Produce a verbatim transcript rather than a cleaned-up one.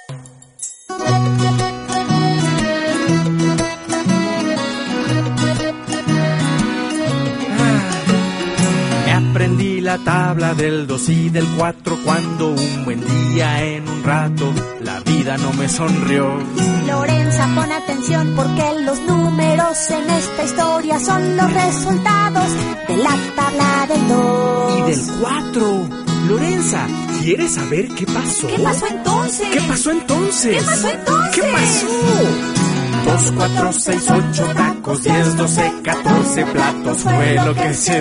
Aprendí la tabla del dos y del cuatro cuando un buen día en un rato la vida no me sonrió. Lorenza, pon atención porque los números en esta historia son los resultados de la tabla del dos. Y del cuatro. Lorenza, ¿quieres saber qué pasó? ¿Qué pasó entonces? ¿Qué pasó entonces? ¿Qué pasó entonces? ¿Qué pasó? Dos, cuatro, seis, ocho tacos, diez, doce, catorce platos fue lo que se